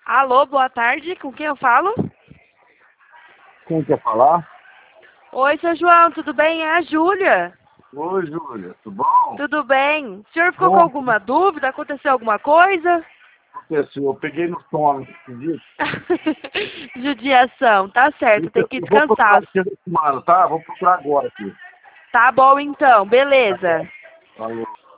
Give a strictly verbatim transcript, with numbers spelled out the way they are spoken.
Alô, boa tarde, com quem eu falo? Quem quer falar? Oi, seu João, tudo bem? É a Júlia. Oi, Júlia, tudo bom? Tudo bem? O senhor ficou com Bom, alguma dúvida? Aconteceu alguma coisa? aconteceu. Eu peguei no sono esse dia. Judiação, tá certo, tem Então, que eu vou procurar descansar. aqui essa semana, tá? Vou procurar agora aqui. Tá bom então, beleza. Falou.